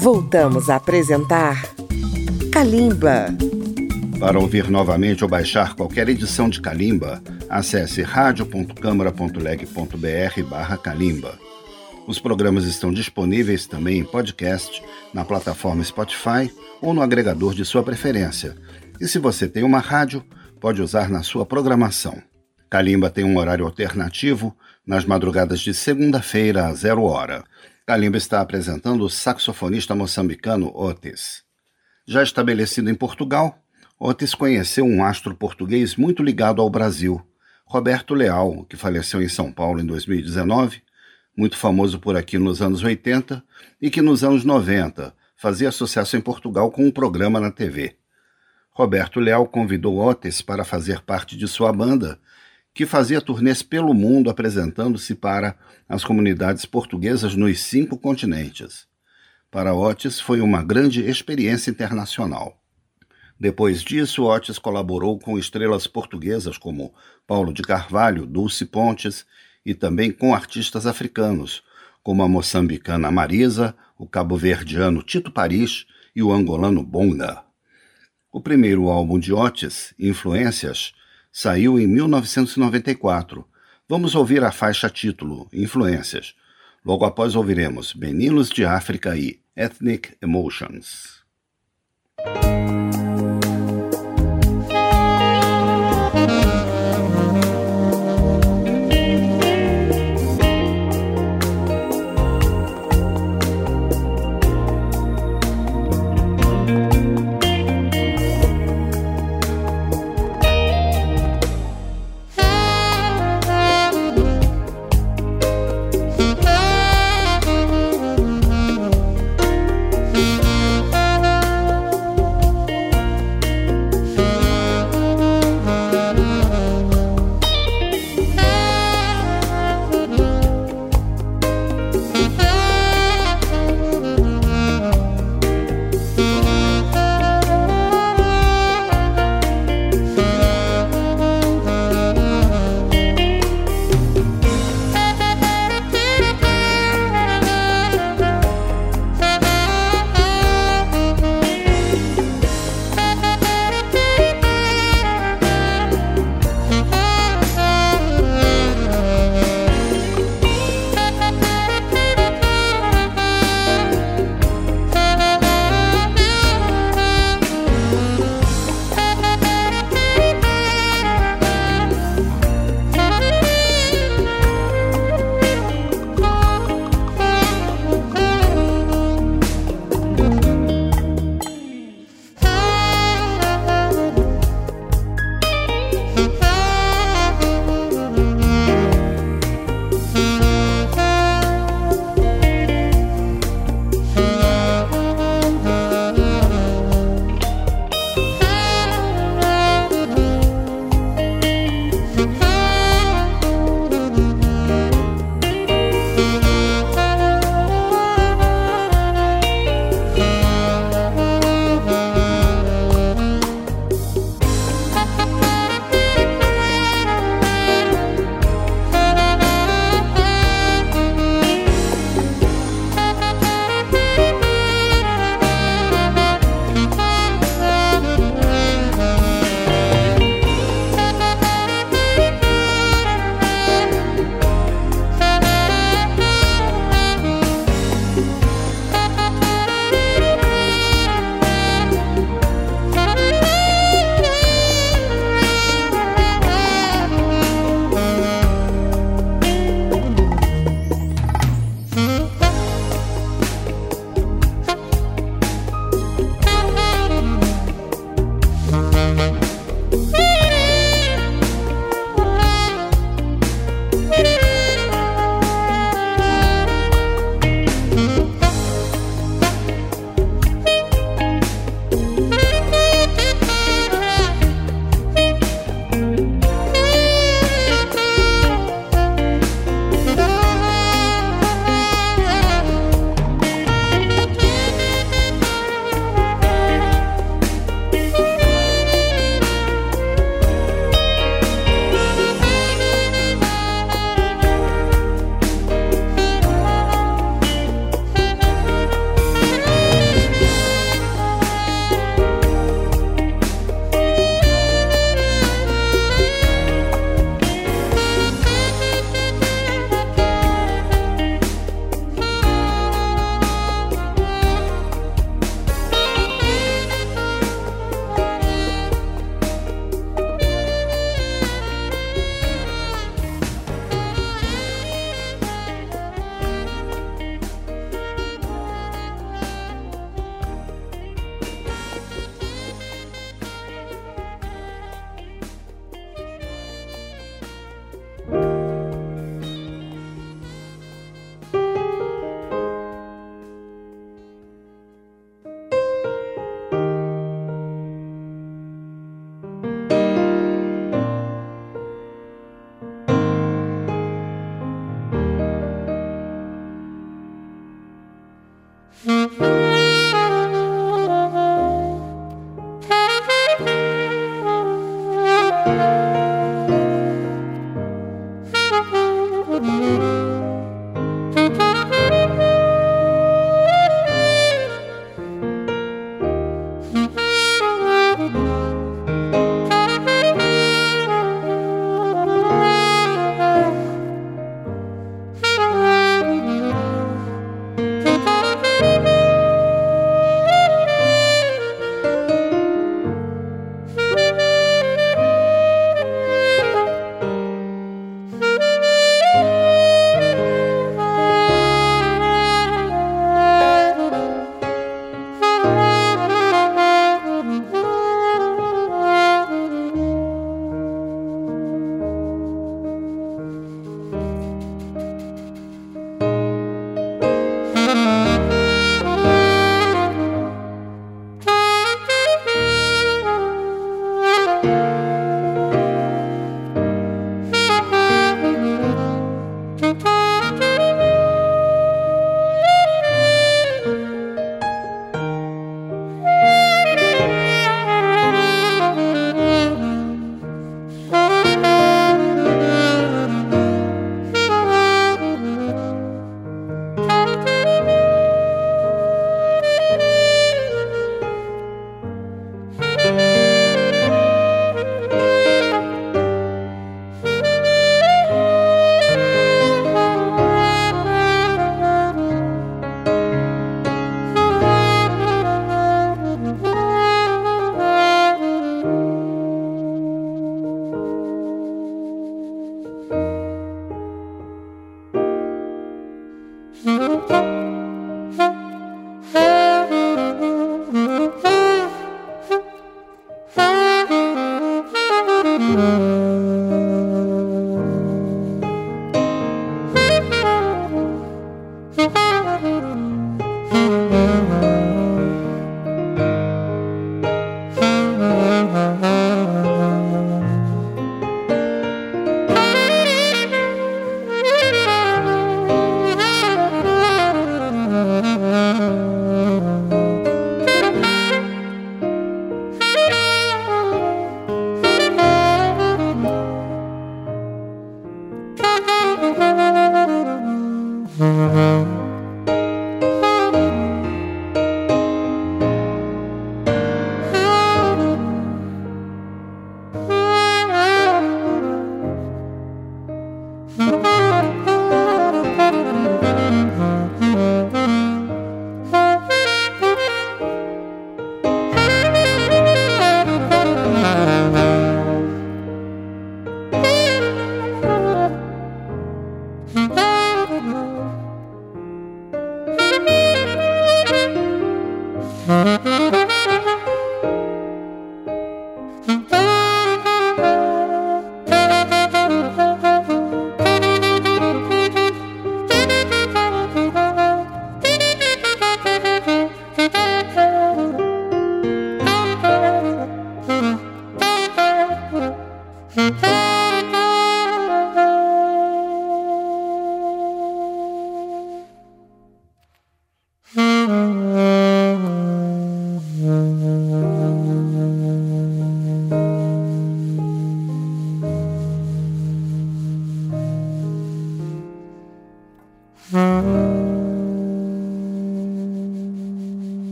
Voltamos a apresentar Kalimba. Para ouvir novamente ou baixar qualquer edição de Kalimba, acesse radio.câmara.leg.br/Kalimba. Os programas estão disponíveis também em podcast, na plataforma Spotify ou no agregador de sua preferência. E se você tem uma rádio, pode usar na sua programação. Kalimba tem um horário alternativo nas madrugadas de segunda-feira a 00h. Kalimba está apresentando o saxofonista moçambicano Otis. Já estabelecido em Portugal, Otis conheceu um astro português muito ligado ao Brasil, Roberto Leal, que faleceu em São Paulo em 2019, muito famoso por aqui nos anos 80 e que nos anos 90 fazia sucesso em Portugal com um programa na TV. Roberto Leal convidou Otis para fazer parte de sua banda, que fazia turnês pelo mundo apresentando-se para as comunidades portuguesas nos 5 continentes. Para Otis foi uma grande experiência internacional. Depois disso, Otis colaborou com estrelas portuguesas como Paulo de Carvalho, Dulce Pontes e também com artistas africanos, como a moçambicana Marisa, o cabo-verdiano Tito Paris e o angolano Bonga. O primeiro álbum de Otis, Influências, saiu em 1994. Vamos ouvir a faixa título, Influências. Logo após ouviremos Meninos de África e Ethnic Emotions.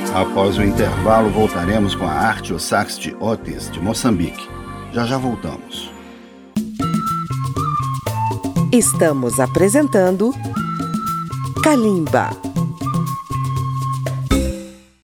Após o intervalo, voltaremos com a arte o sax de Otis, de Moçambique. Já voltamos. Estamos apresentando Kalimba.